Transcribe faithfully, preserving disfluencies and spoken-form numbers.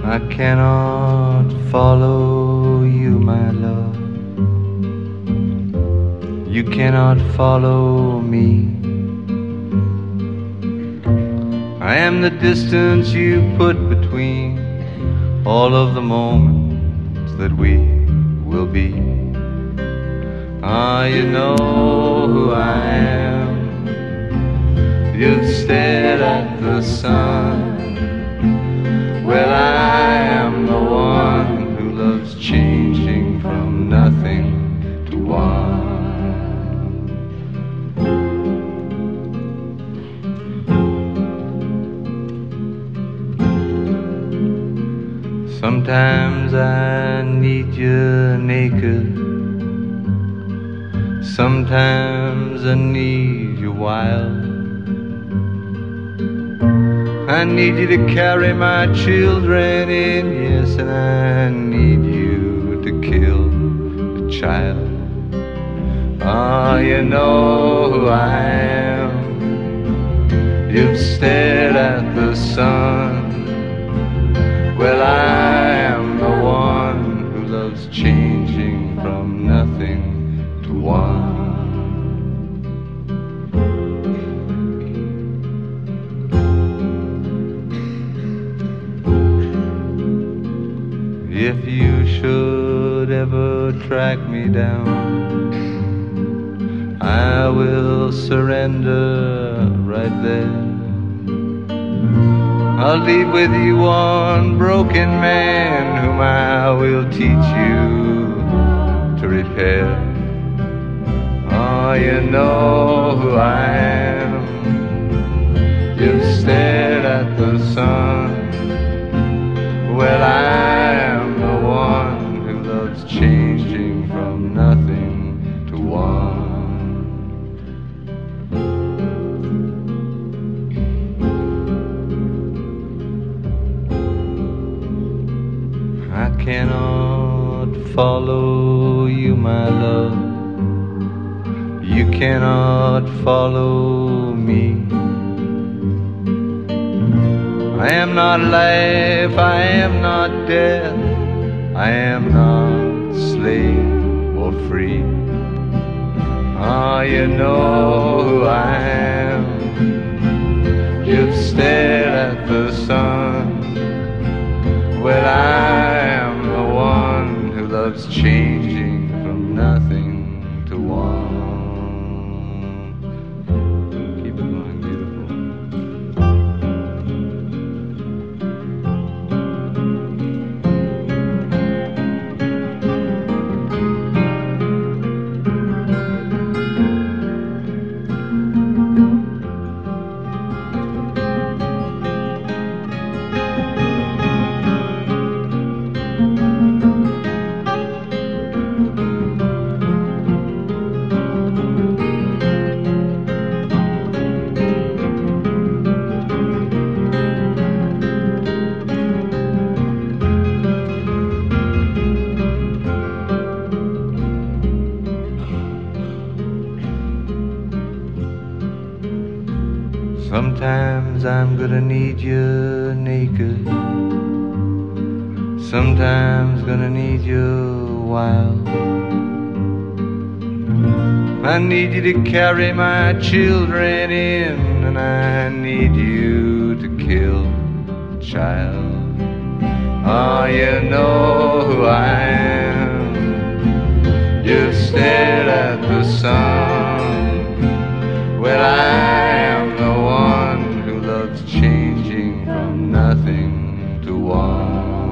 I cannot follow you, my love. You cannot follow me. I am the distance you put between all of the moments that we will be. Ah, you know who I am. You've stared at the sun. Well, I am the one who loves changing from nothing to one. Sometimes I need you naked. Sometimes I need you wild. I need you to carry my children in, yes, and I need you to kill the child. Ah, you know who I am. You've stared at the sun. Well, I am the one who loves changing from nothing to one. If you should ever track me down, I will surrender right there. I'll leave with you one broken man whom I will teach you to repair. Oh, you know who I am. You've stared at the sun. Well, I am the one who loves changing from nothing to one. I cannot follow you, my love. You cannot follow me. I am not life, I am not death. I am not slave or free. Ah, you know who I am. You've stared at the sun. Well, I am the one who loves changing from nothing to one. Keep it going, beautiful. Sometimes I'm gonna need you naked. Sometimes gonna need you wild. I need you to carry my children in, and I need you to kill the child. Oh, you know who I am. You've stared at the sun. Well, I am the one who loves changing from nothing to one.